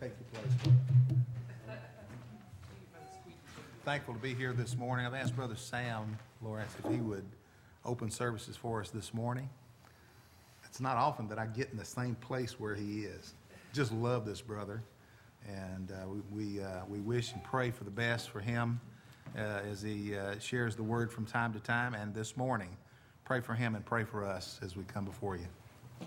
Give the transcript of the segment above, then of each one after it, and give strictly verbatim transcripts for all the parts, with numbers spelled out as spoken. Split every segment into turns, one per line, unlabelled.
Take your place, brother. Thankful to be here this morning. I've asked Brother Sam Lawrence if he would open services for us this morning. It's not often that I get in the same place where he is. Just love this brother, and uh, we we, uh, we wish and pray for the best for him uh, as he uh, shares the word from time to time. And this morning, pray for him and pray for us as we come before you.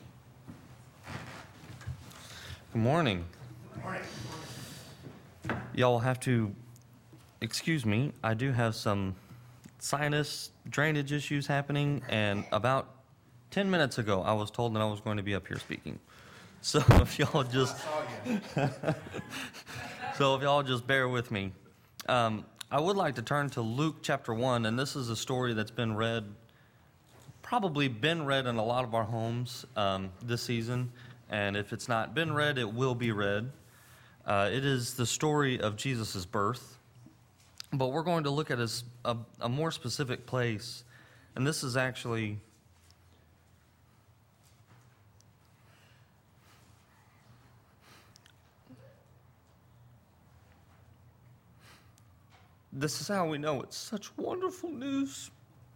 Good morning.
Good morning.
Y'all have to excuse me. I do have some sinus drainage issues happening, and about ten minutes ago, I was told that I was going to be up here speaking. So if y'all just, so if y'all just bear with me, um, I would like to turn to Luke chapter one, and this is a story that's been read, probably been read in a lot of our homes um, this season. And if it's not been read, it will be read. Uh, it is the story of Jesus' birth. But we're going to look at a, a, a more specific place. And this is actually this is how we know it's such wonderful news.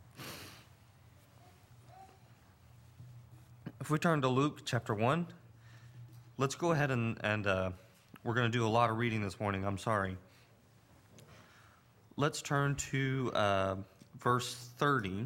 If we turn to Luke chapter one, let's go ahead and, and uh, we're going to do a lot of reading this morning. I'm sorry. Let's turn to uh, verse thirty.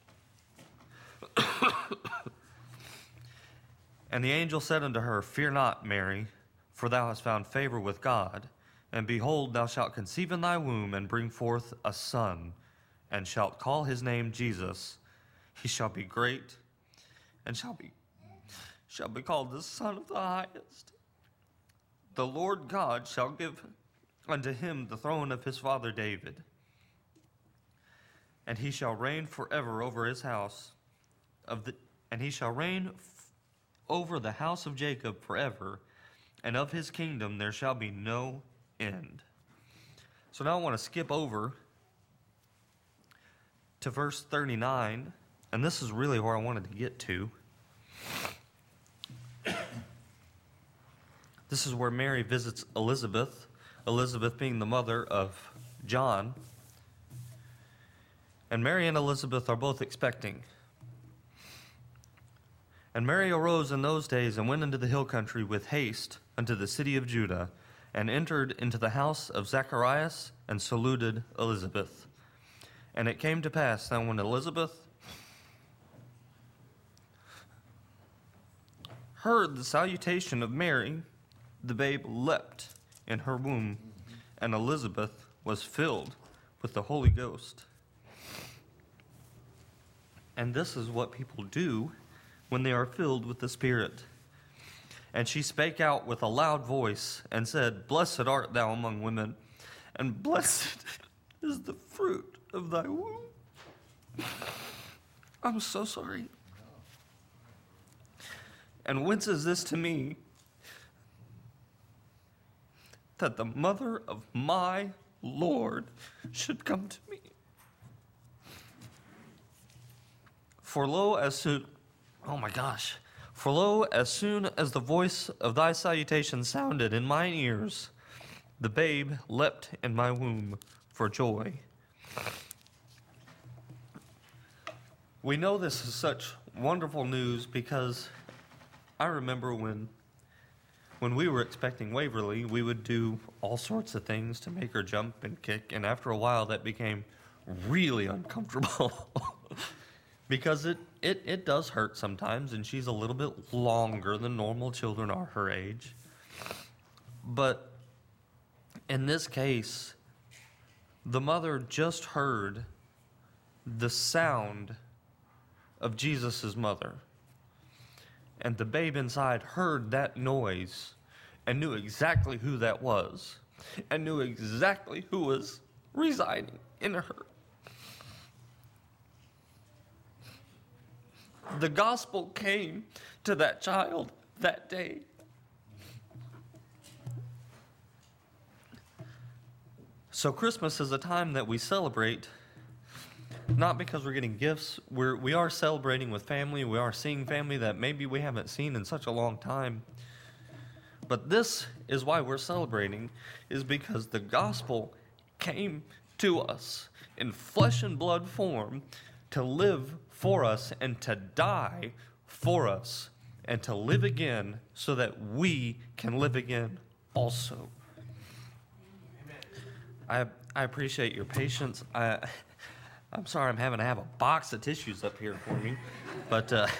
And the angel said unto her, Fear not, Mary, for thou hast found favor with God. And behold, thou shalt conceive in thy womb, and bring forth a son, and shalt call his name Jesus. He shall be great, and shall be shall be called the Son of the Highest. The Lord God shall give unto him the throne of his father David, and he shall reign forever over his house of the and he shall reign f- over the house of Jacob forever, and of his kingdom there shall be no end. So now I want to skip over to verse thirty-nine, and this is really where I wanted to get to. This is where Mary visits Elizabeth, Elizabeth being the mother of John. And Mary and Elizabeth are both expecting. And Mary arose in those days and went into the hill country with haste unto the city of Judah, and entered into the house of Zacharias, and saluted Elizabeth. And it came to pass that when Elizabeth heard the salutation of Mary, the babe leapt in her womb, and Elizabeth was filled with the Holy Ghost. And this is what people do when they are filled with the Spirit. And she spake out with a loud voice, and said, Blessed art thou among women, and blessed is the fruit of thy womb. I'm so sorry. And whence is this to me, that the mother of my Lord should come to me? For lo, as soon, oh my gosh, for lo, as soon as the voice of thy salutation sounded in mine ears, the babe leapt in my womb for joy. We know this is such wonderful news because I remember when when we were expecting Waverly, we would do all sorts of things to make her jump and kick, and after a while that became really uncomfortable because it, it, it does hurt sometimes, and she's a little bit longer than normal children are her age. But in this case, the mother just heard the sound of Jesus' mother. And the babe inside heard that noise and knew exactly who that was and knew exactly who was residing in her. The gospel came to that child that day. So Christmas is a time that we celebrate, not because we're getting gifts. We're, we are celebrating with family. We are seeing family that maybe we haven't seen in such a long time. But this is why we're celebrating, is because the gospel came to us in flesh and blood form to live for us and to die for us and to live again so that we can live again also. I I appreciate your patience. I, I'm sorry I'm having to have a box of tissues up here for me, but uh,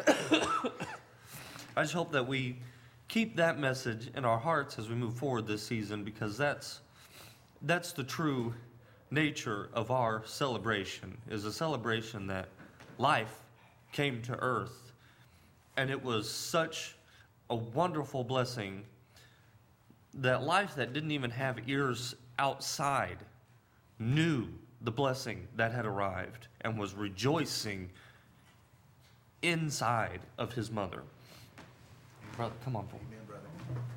I just hope that we keep that message in our hearts as we move forward this season, because that's that's the true nature of our celebration, is a celebration that life came to earth, and it was such a wonderful blessing that life that didn't even have ears outside knew the blessing that had arrived and was rejoicing inside of his mother. Brother, come on, for me.
Amen, brother.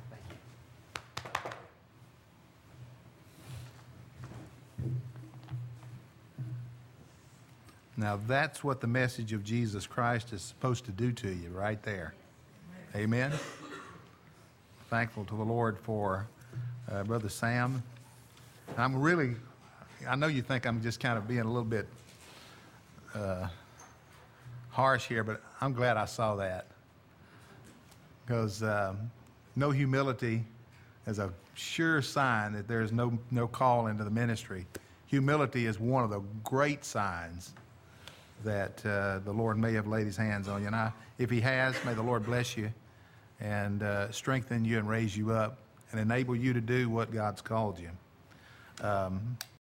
Now, that's what the message of Jesus Christ is supposed to do to you right there. Amen. Thankful to the Lord for uh, Brother Sam. I'm really, I know you think I'm just kind of being a little bit uh, harsh here, but I'm glad I saw that. Because um, no humility is a sure sign that there's no, no call into the ministry. Humility is one of the great signs that uh, the Lord may have laid his hands on you. And I, if he has, may the Lord bless you and uh, strengthen you and raise you up and enable you to do what God's called you. Um,